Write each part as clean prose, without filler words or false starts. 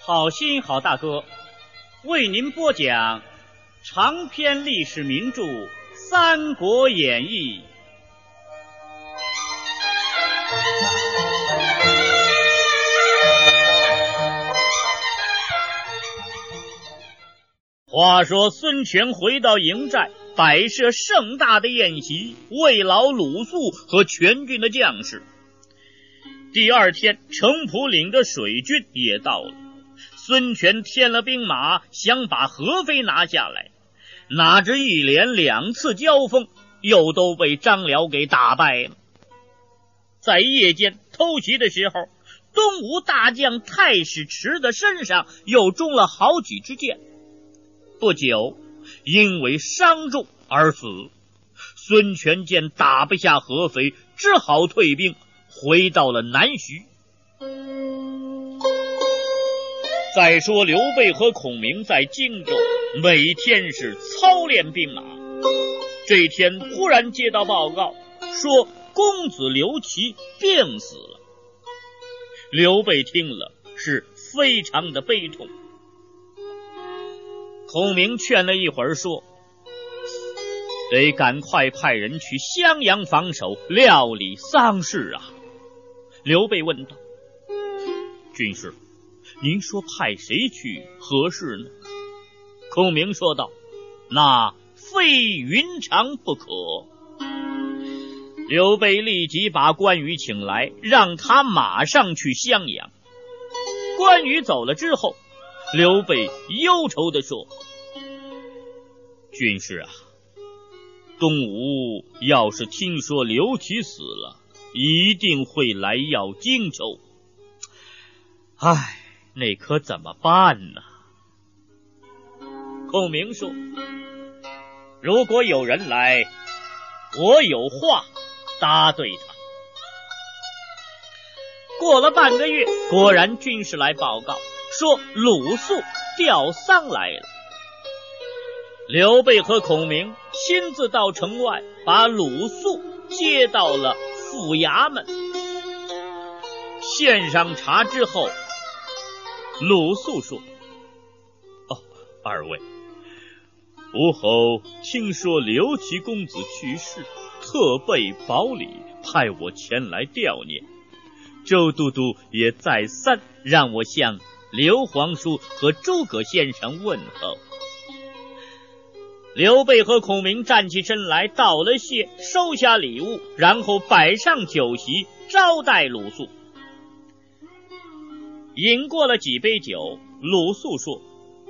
好心好大哥，为您播讲长篇历史名著《三国演义》。话说孙权回到营寨，摆设盛大的宴席，慰劳鲁肃和全军的将士。第二天，程普领着水军也到了。孙权添了兵马，想把合肥拿下来，哪知一连2次交锋，又都被张辽给打败了。在夜间偷袭的时候，东吴大将太史慈的身上又中了好几支箭，不久因为伤重而死。孙权见打不下合肥，只好退兵回到了南徐。再说刘备和孔明在荆州每天是操练兵马，这天忽然接到报告，说公子刘琦病死了。刘备听了是非常的悲痛。孔明劝了一会儿，说得赶快派人去襄阳防守，料理丧事啊。刘备问道：军师，您说派谁去合适呢？孔明说道：那非云长不可。刘备立即把关羽请来，让他马上去襄阳。关羽走了之后，刘备忧愁地说：军师啊，东吴要是听说刘琦死了，一定会来要荆州。唉，那可怎么办呢？孔明说：如果有人来，我有话答对他。过了半个月，果然军士来报告，说鲁肃吊丧来了。刘备和孔明亲自到城外，把鲁肃接到了府衙门。献上茶之后，鲁肃说：二位，吴侯听说刘琦公子去世，特备保礼，派我前来吊念。周都督也再三让我向刘皇叔和诸葛先生问候。刘备和孔明站起身来，道了谢，收下礼物，然后摆上酒席招待鲁肃。饮过了几杯酒，鲁肃说：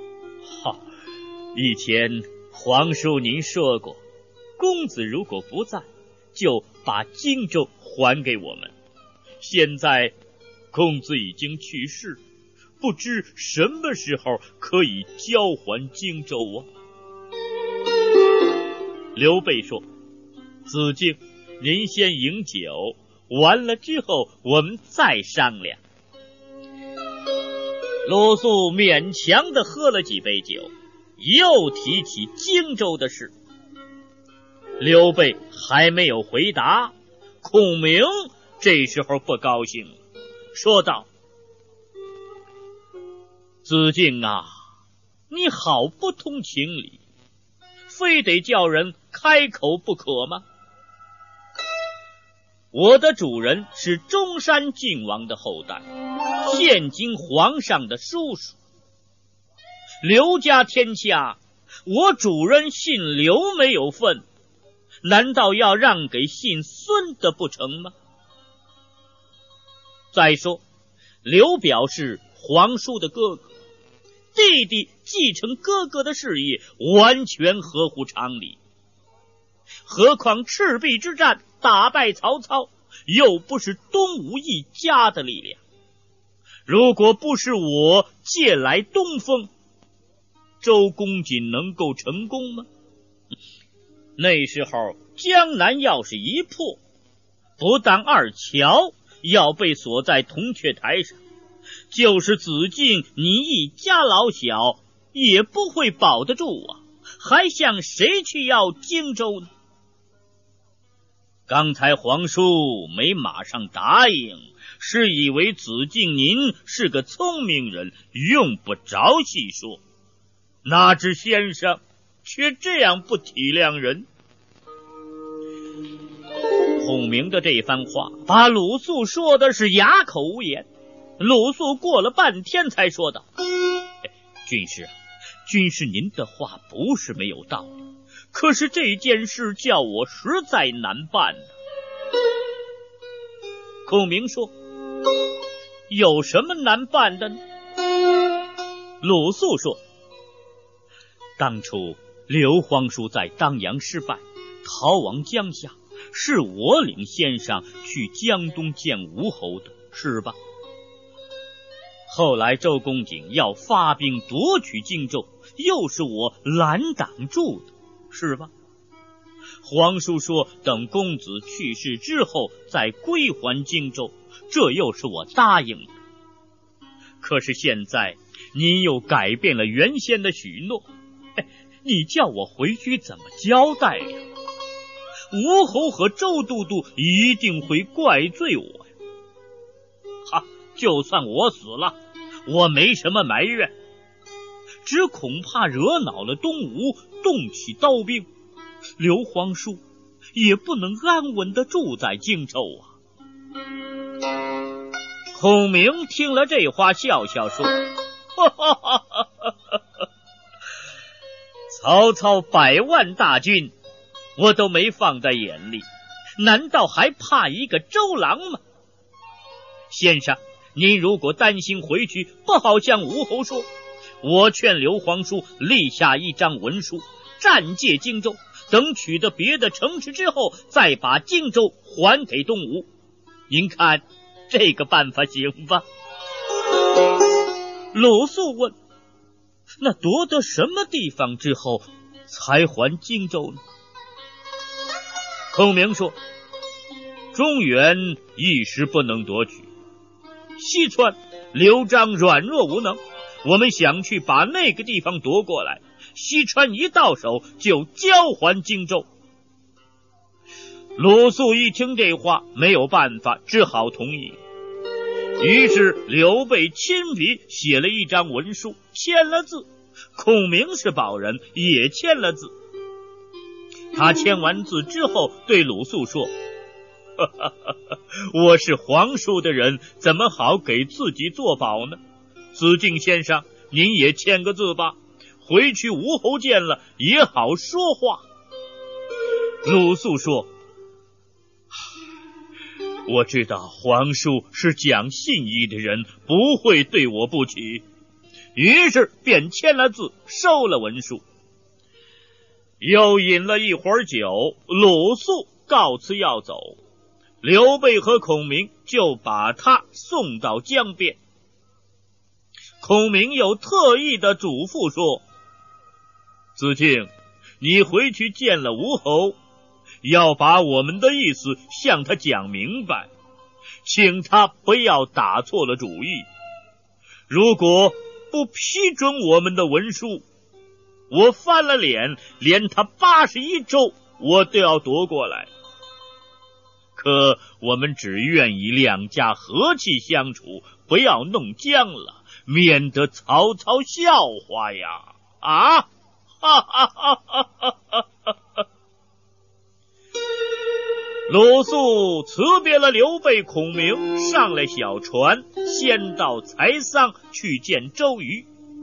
以前皇叔您说过，公子如果不在，就把荆州还给我们。现在公子已经去世，不知什么时候可以交还荆州啊？刘备说：子敬，您先饮酒，完了之后我们再商量。鲁肃勉强地喝了几杯酒，又提起荆州的事。刘备还没有回答，孔明这时候不高兴了，说道：子敬啊，你好不通情理，非得叫人开口不可吗？我的主人是中山靖王的后代，现今皇上的叔叔。刘家天下，我主人姓刘没有份，难道要让给姓孙的不成吗？再说刘表是皇叔的哥哥，弟弟继承哥哥的事业，完全合乎常理。何况赤壁之战打败曹操，又不是东吴一家的力量。如果不是我借来东风，周公瑾能够成功吗？那时候江南要是一破，不但二乔要被锁在铜雀台上，就是子敬你一家老小也不会保得住啊，还向谁去要荆州呢？ 刚才皇叔没马上答应，是以为子敬您是个聪明人，用不着细说，哪知先生却这样不体谅人。孔明的这番话把鲁肃说的是哑口无言。鲁肃过了半天才说道：军师，军师您的话不是没有道理，可是这件事叫我实在难办呢。孔明说：有什么难办的呢？鲁肃说：当初刘皇叔在当阳失败，逃亡江夏，是我领先生去江东见吴侯的，是吧？后来周公瑾要发兵夺取荆州，又是我拦挡住的，是吧？皇叔说等公子去世之后再归还荆州，这又是我答应的。可是现在您又改变了原先的许诺，你叫我回去怎么交代呀？吴侯和周都督一定会怪罪我呀。哈，就算我死了，我没什么埋怨，只恐怕惹恼了东吴，动起刀兵，刘皇叔也不能安稳地住在荆州啊。孔明听了这话，笑笑说：曹操100万大军我都没放在眼里，难道还怕一个周郎吗？先生，您如果担心回去不好向吴侯说，我劝刘皇叔立下一张文书，暂借荆州，等取得别的城池之后，再把荆州还给东吴。您看这个办法行吧？鲁肃问：那夺得什么地方之后才还荆州呢？孔明说：中原一时不能夺取，西川刘璋软弱无能，我们想去把那个地方夺过来，西川一到手就交还荆州。鲁肃一听这话，没有办法，只好同意。于是刘备亲笔写了一张文书，签了字，孔明是保人，也签了字。他签完字之后对鲁肃说：我是皇叔的人，怎么好给自己作保呢？子敬先生，您也签个字吧，回去吴侯见了也好说话。鲁肃说：我知道皇叔是讲信义的人，不会对我不起。于是便签了字，收了文书。又饮了一会儿酒，鲁肃告辞要走，刘备和孔明就把他送到江边。孔明又特意的嘱咐说：子敬，你回去见了吴侯，要把我们的意思向他讲明白，请他不要打错了主意。如果不批准我们的文书，我翻了脸，连他81州我都要夺过来。可我们只愿意两家和气相处，不要弄僵了，免得曹操笑话呀！啊！哈哈哈哈哈哈！鲁肃辞别了刘备、孔明，上了小船，先到柴桑去见周瑜。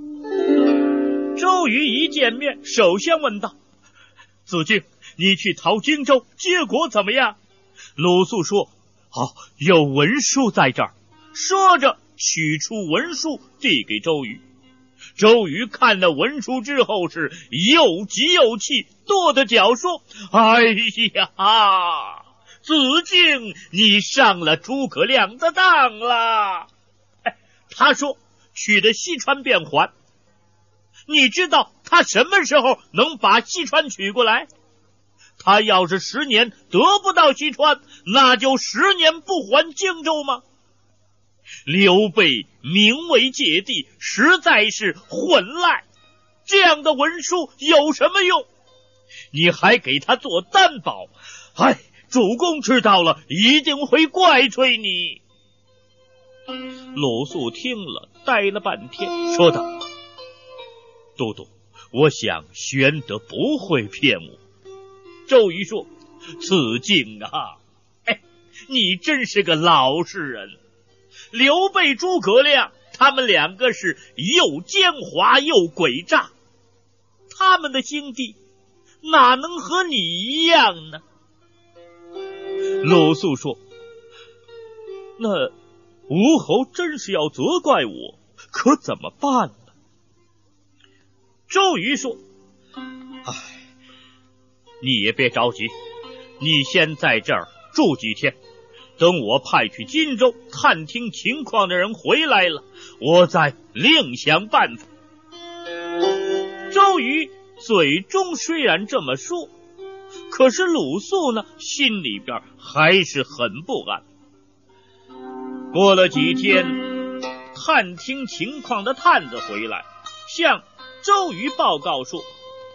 周瑜一见面，首先问道：子敬，你去讨荆州，结果怎么样？鲁肃说：有文书在这儿。说着取出文书递给周瑜。周瑜看了文书之后是又急又气，跺着脚说：哎呀，子敬，你上了诸葛亮的当了。他说取得西川便还，你知道他什么时候能把西川取过来？他要是10年得不到西川，那就10年不还荆州吗？刘备名为芥蒂，实在是混赖，这样的文书有什么用？你还给他做担保， 主公知道了一定会怪罪你。鲁肃听了，呆了半天，说道：都督，我想玄德不会骗我。周瑜说：子敬啊，你真是个老实人。刘备、诸葛亮他们两个是又奸猾又诡诈，他们的心地哪能和你一样呢？鲁肃说：那吴侯真是要责怪我，可怎么办呢？周瑜说：你也别着急，你先在这儿住几天，等我派去荆州探听情况的人回来了，我再另想办法。周瑜嘴中虽然这么说，可是鲁肃呢，心里边还是很不安。过了几天，探听情况的探子回来，向周瑜报告说：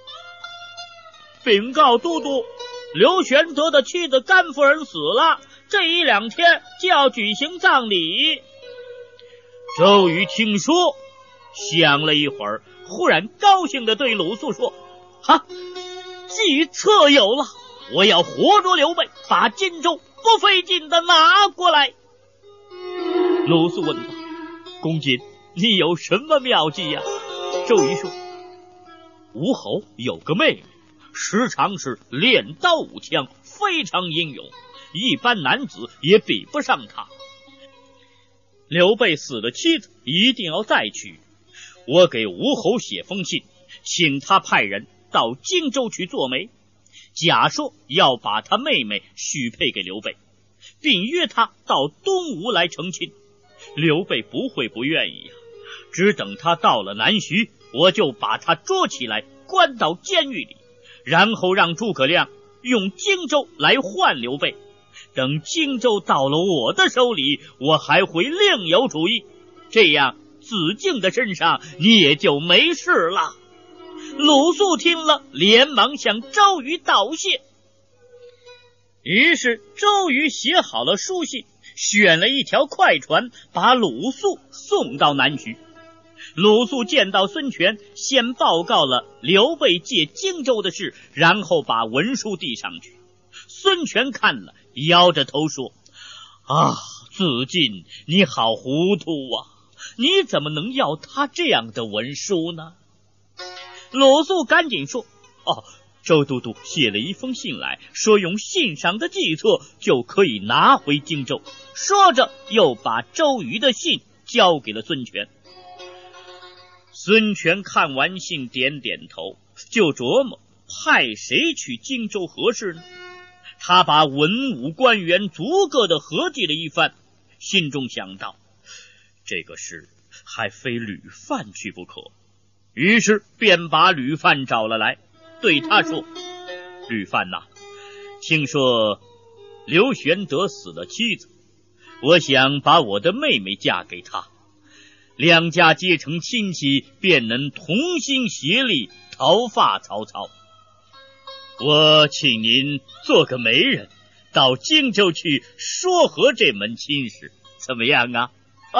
禀告都督，刘玄德的妻子甘夫人死了，这1、2天就要举行葬礼。周瑜听说，想了一会儿，忽然高兴地对鲁肃说：计策有了，我要活捉刘备，把荆州不费劲地拿过来。鲁肃问道：公瑾，你有什么妙计呀？周瑜说：吴侯有个妹妹，时常是练刀舞枪，非常英勇，一般男子也比不上他。刘备死的妻子一定要再娶，我给吴侯写封信，请他派人到荆州去做媒，假说要把他妹妹许配给刘备，并约他到东吴来成亲。刘备不会不愿意只等他到了南徐，我就把他捉起来，关到监狱里，然后让诸葛亮用荆州来换刘备。等荆州到了我的手里，我还会另有主意，这样子敬的身上你也就没事了。鲁肃听了，连忙向周瑜道谢。于是周瑜写好了书信，选了一条快船，把鲁肃送到南徐。鲁肃见到孙权，先报告了刘备借荆州的事，然后把文书递上去。孙权看了，摇着头说：子敬，你好糊涂啊，你怎么能要他这样的文书呢？鲁肃赶紧说：周都督写了一封信来，说用信上的计策就可以拿回荆州。说着又把周瑜的信交给了孙权。孙权看完信点点头，就琢磨派谁去荆州合适呢？他把文武官员逐个的合计了一番，心中想到，这个事还非吕范去不可。于是便把吕范找了来，对他说：吕范呐，听说刘玄德死了妻子，我想把我的妹妹嫁给他，两家结成亲戚，便能同心协力讨伐曹操。我请您做个媒人，到荆州去说和这门亲事，怎么样啊？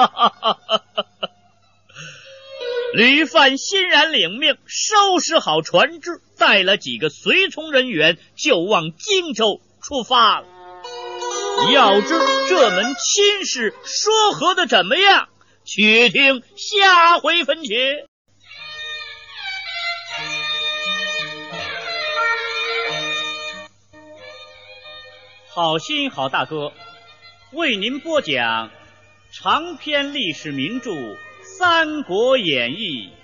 吕范欣然领命，收拾好船只，带了几个随从人员，就往荆州出发了。要知这门亲事说和的怎么样，且听下回分解。好心好大哥为您播讲长篇历史名著《三国演义》